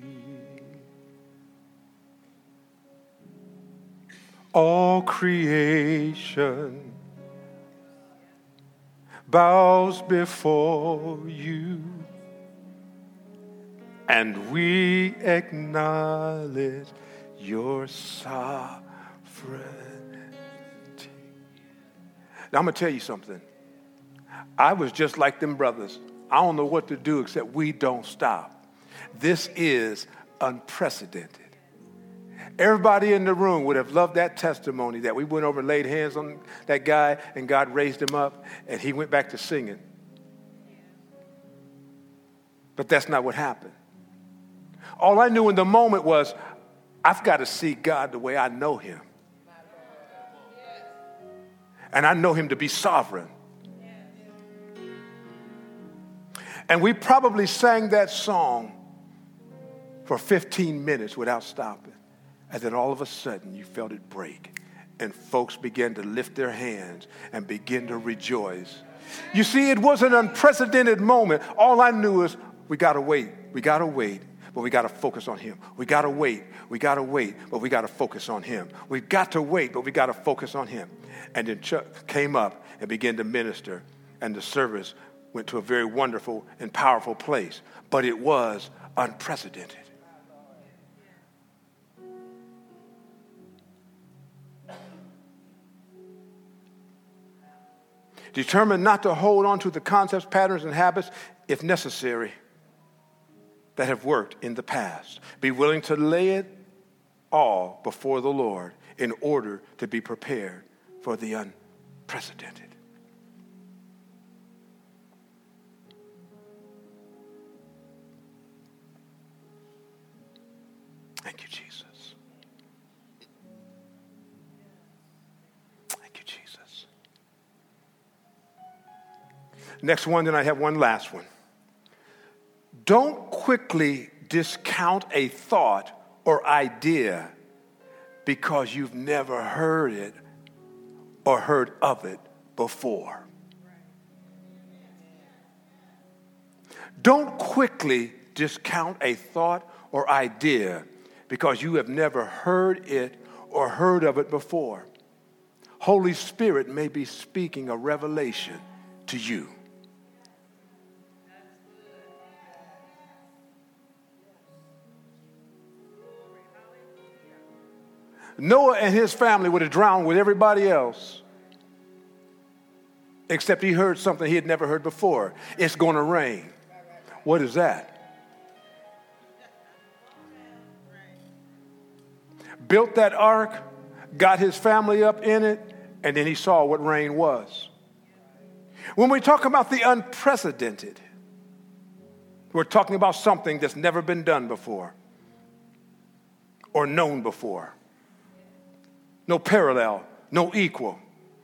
All creation bows before you, and we acknowledge your sovereignty. Now, I'm going to tell you something. I was just like them brothers. I don't know what to do except we don't stop. This is unprecedented. Everybody in the room would have loved that testimony that we went over and laid hands on that guy and God raised him up and he went back to singing. But that's not what happened. All I knew in the moment was, I've got to see God the way I know him. And I know him to be sovereign. And we probably sang that song for fifteen minutes without stopping. And then all of a sudden you felt it break. And folks began to lift their hands and begin to rejoice. You see, it was an unprecedented moment. All I knew is we got to wait. We got to wait. But we got to focus on him. We got to wait. We got to wait. But we got to focus on him. We've got to wait. But we got to focus on him. And then Chuck came up and began to minister. And the service went to a very wonderful and powerful place. But it was unprecedented. Determined not to hold on to the concepts, patterns, and habits, if necessary, that have worked in the past. Be willing to lay it all before the Lord in order to be prepared for the unprecedented. Thank you, Jesus. Thank you, Jesus. Next one, then I have one last one. Don't quickly discount a thought or idea because you've never heard it or heard of it before. Don't quickly discount a thought or idea because you have never heard it or heard of it before. Holy Spirit may be speaking a revelation to you. Noah and his family would have drowned with everybody else, except he heard something he had never heard before. It's going to rain. What is that? Built that ark, got his family up in it, and then he saw what rain was. When we talk about the unprecedented, we're talking about something that's never been done before or known before. No parallel, no equal.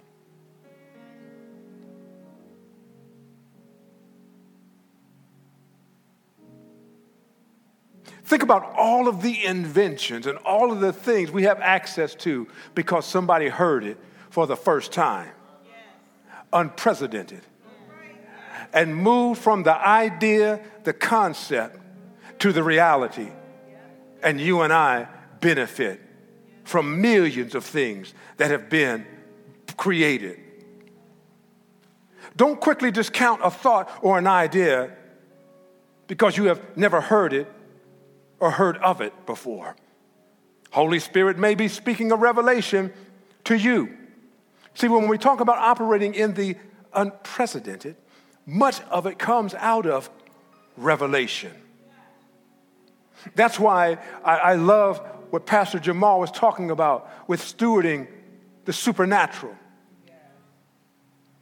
Think about all of the inventions and all of the things we have access to because somebody heard it for the first time. Yes. Unprecedented. And moved from the idea, the concept, to the reality. And you and I benefit from millions of things that have been created. Don't quickly discount a thought or an idea because you have never heard it or heard of it before. Holy Spirit may be speaking a revelation to you. See, when we talk about operating in the unprecedented, much of it comes out of revelation. That's why I, I love what Pastor Jamal was talking about with stewarding the supernatural.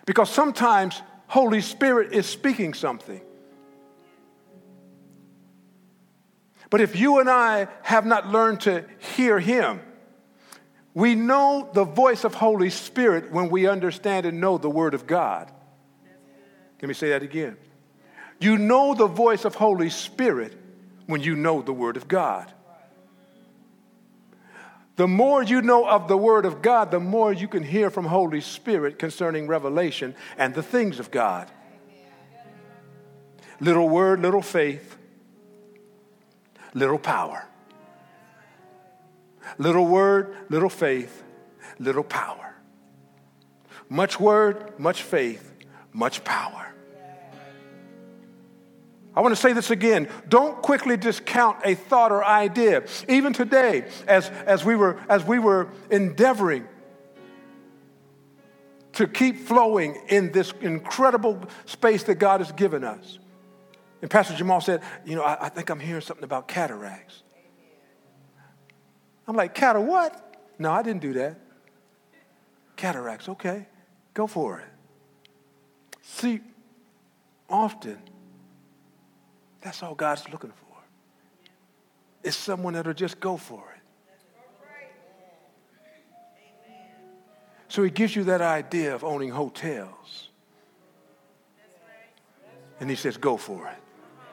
Because sometimes Holy Spirit is speaking something. But if you and I have not learned to hear him, we know the voice of Holy Spirit when we understand and know the Word of God. Let me say that again. You know the voice of Holy Spirit when you know the Word of God. The more you know of the Word of God, the more you can hear from Holy Spirit concerning revelation and the things of God. Little word, little faith, little power. Little word, little faith, little power. Much word, much faith, much power. I want to say this again. Don't quickly discount a thought or idea. Even today, as, as, we were, as we were endeavoring to keep flowing in this incredible space that God has given us. And Pastor Jamal said, you know, I, I think I'm hearing something about cataracts. I'm like, catar what? No, I didn't do that. Cataracts, okay. Go for it. See, often, that's all God's looking for. It's someone that'll just go for it. So he gives you that idea of owning hotels. And he says, go for it.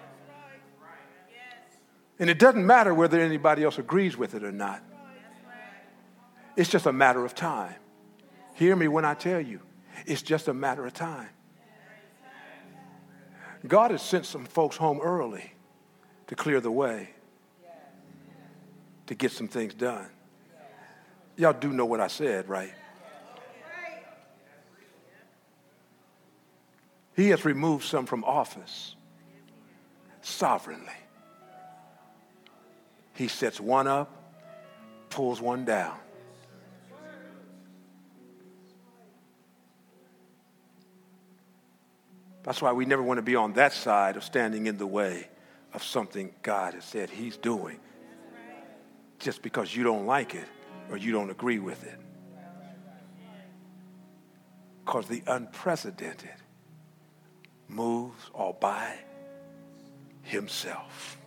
And it doesn't matter whether anybody else agrees with it or not. It's just a matter of time. Hear me when I tell you, it's just a matter of time. God has sent some folks home early to clear the way, to get some things done. Y'all do know what I said, right? He has removed some from office sovereignly. He sets one up, pulls one down. That's why we never want to be on that side of standing in the way of something God has said he's doing just because you don't like it or you don't agree with it. Because the unprecedented moves all by himself.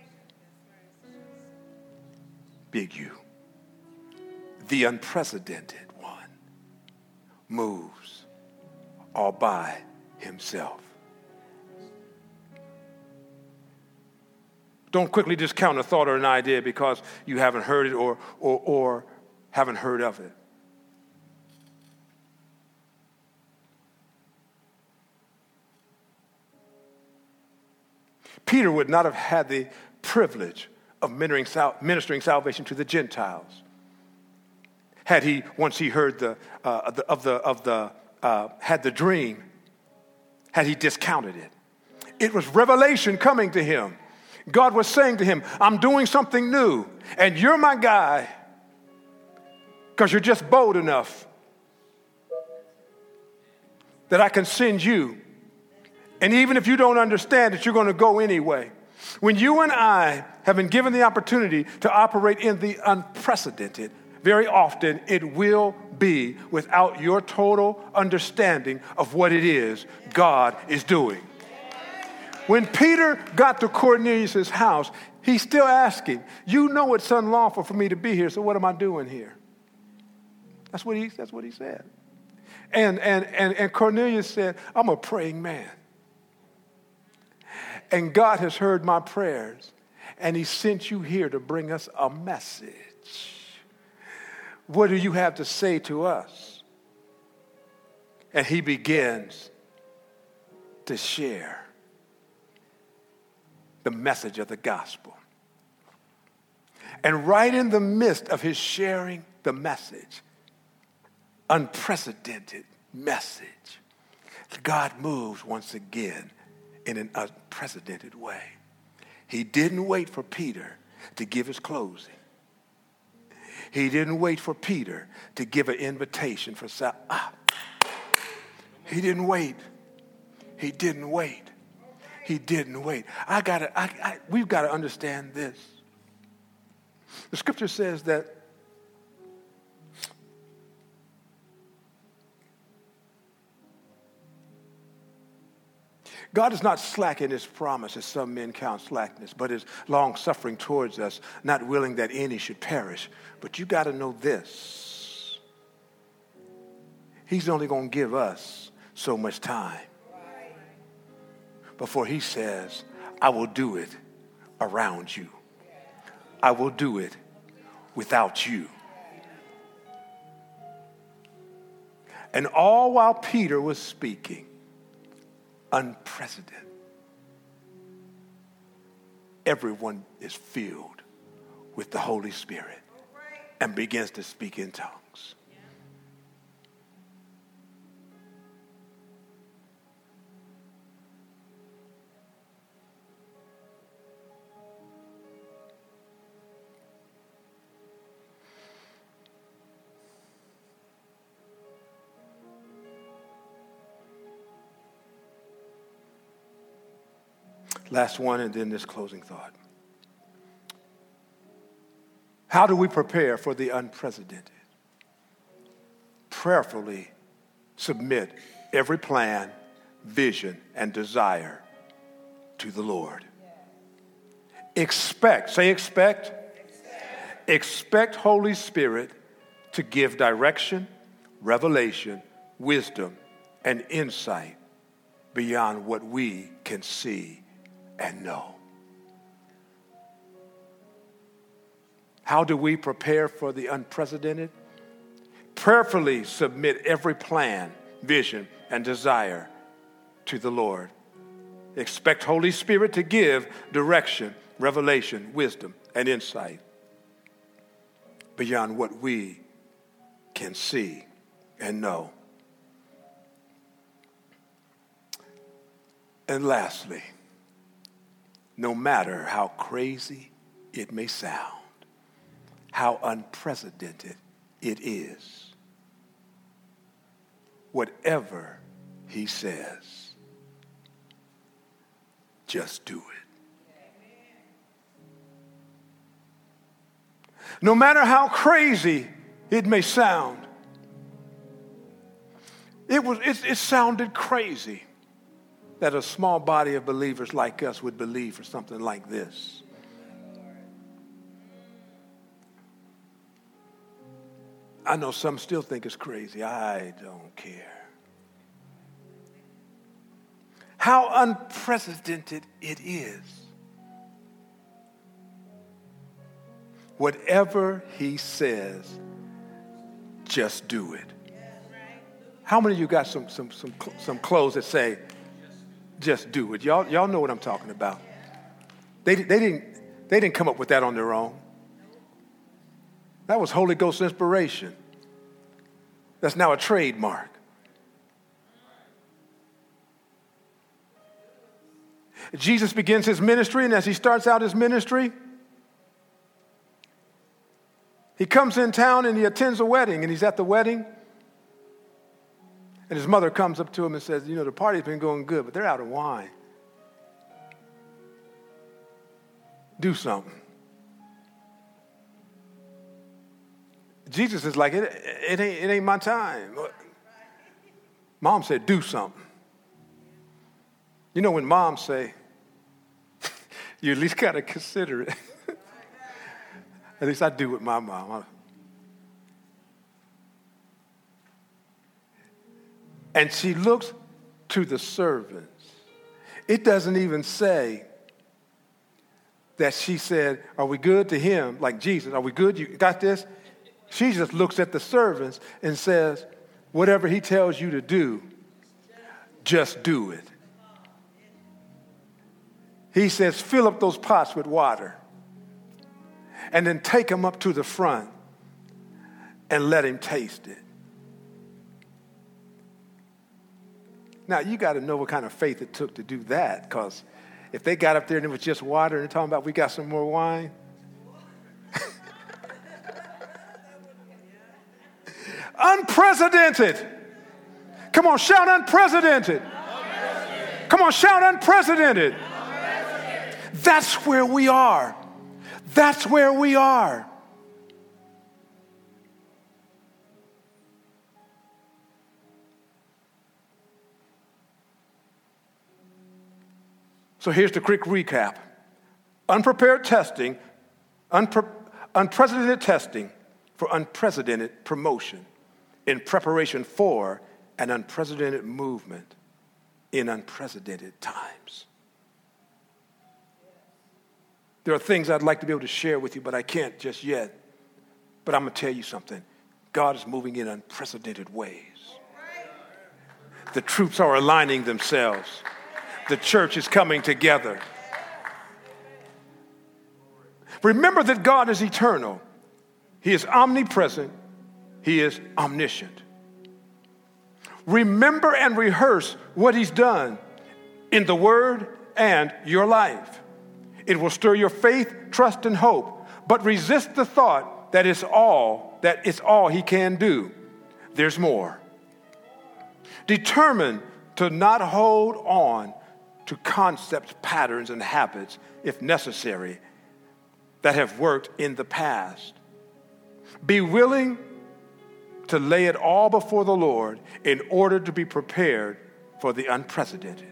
Big U. The unprecedented one moves all by himself. Don't quickly discount a thought or an idea because you haven't heard it or, or, or haven't heard of it. Peter would not have had the privilege of ministering, sal- ministering salvation to the Gentiles had he, once he heard the, uh, of the, of the, of the uh, had the dream, had he discounted it. It was revelation coming to him. God was saying to him, I'm doing something new, and you're my guy because you're just bold enough that I can send you. And even if you don't understand it, you're going to go anyway. When you and I have been given the opportunity to operate in the unprecedented, very often it will be without your total understanding of what it is God is doing. When Peter got to Cornelius' house, he's still asking, you know it's unlawful for me to be here, so what am I doing here? That's what he, that's what he said. And, and, and, and Cornelius said, I'm a praying man. And God has heard my prayers, and he sent you here to bring us a message. What do you have to say to us? And he begins to share the message of the gospel. And right in the midst of his sharing the message, unprecedented message, God moves once again in an unprecedented way. He didn't wait for Peter to give his closing. He didn't wait for Peter to give an invitation for sal- ah. He didn't wait. He didn't wait. He didn't wait. I gotta. I, I, we've got to understand this. The scripture says that God is not slack in his promise, as some men count slackness, but is long-suffering towards us, not willing that any should perish. But you got to know this. He's only going to give us so much time before he says, I will do it around you. I will do it without you. And all while Peter was speaking, unprecedented, everyone is filled with the Holy Spirit and begins to speak in tongues. Last one, and then this closing thought. How do we prepare for the unprecedented? Prayerfully submit every plan, vision, and desire to the Lord. Expect, say expect. Expect, expect Holy Spirit to give direction, revelation, wisdom, and insight beyond what we can see and know. How do we prepare for the unprecedented? Prayerfully submit every plan, vision, and desire to the Lord. Expect Holy Spirit to give direction, revelation, wisdom, and insight beyond what we can see and know. And lastly, no matter how crazy it may sound, how unprecedented it is, whatever he says, just do it. No matter how crazy it may sound, it was it, it sounded crazy that a small body of believers like us would believe for something like this. I know some still think it's crazy. I don't care. How unprecedented it is. Whatever he says, just do it. How many of you got some some some some clothes that say, just do it? Y'all, y'all know what I'm talking about. They, they, didn't, they didn't come up with that on their own. That was Holy Ghost inspiration. That's now a trademark. Jesus begins his ministry, and as he starts out his ministry, he comes in town and he attends a wedding, and he's at the wedding. And his mother comes up to him and says, you know, the party's been going good, but they're out of wine. Do something. Jesus is like, it, it, ain't, it ain't my time. Mom said, do something. You know, when moms say, you at least got to consider it. At least I do with my mom. And she looks to the servants. It doesn't even say that she said, are we good to him? Like Jesus, are we good? You got this? She just looks at the servants and says, whatever he tells you to do, just do it. He says, fill up those pots with water and then take them up to the front and let him taste it. Now, you got to know what kind of faith it took to do that, because if they got up there and it was just water and they're talking about we got some more wine. Unprecedented. Come on, shout unprecedented. Unprecedented. Come on, shout unprecedented. Unprecedented. That's where we are. That's where we are. So here's the quick recap. Unprepared testing, unpre- unprecedented testing for unprecedented promotion in preparation for an unprecedented movement in unprecedented times. There are things I'd like to be able to share with you, but I can't just yet. But I'm going to tell you something. God is moving in unprecedented ways. The troops are aligning themselves. The church is coming together. Remember that God is eternal. He is omnipresent. He is omniscient. Remember and rehearse what he's done in the word and your life. It will stir your faith, trust, and hope, but resist the thought that it's all, that it's all he can do. There's more. Determine to not hold on to concepts, patterns, and habits, if necessary, that have worked in the past. Be willing to lay it all before the Lord in order to be prepared for the unprecedented.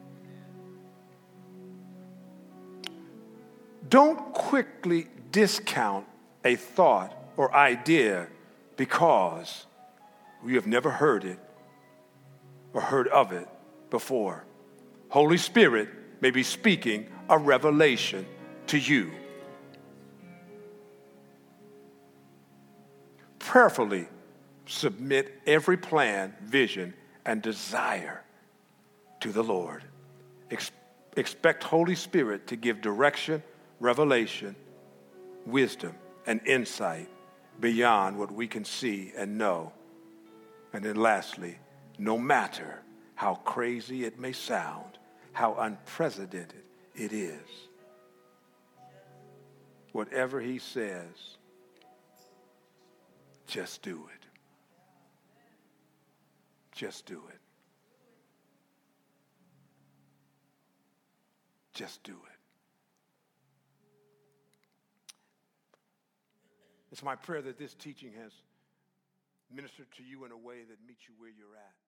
Don't quickly discount a thought or idea because you have never heard it or heard of it before. Holy Spirit may be speaking a revelation to you. Prayerfully submit every plan, vision, and desire to the Lord. Ex- expect Holy Spirit to give direction, revelation, wisdom, and insight beyond what we can see and know. And then lastly, no matter how crazy it may sound, how unprecedented it is, whatever he says, just do it. Just do it. Just do it. It's my prayer that this teaching has ministered to you in a way that meets you where you're at.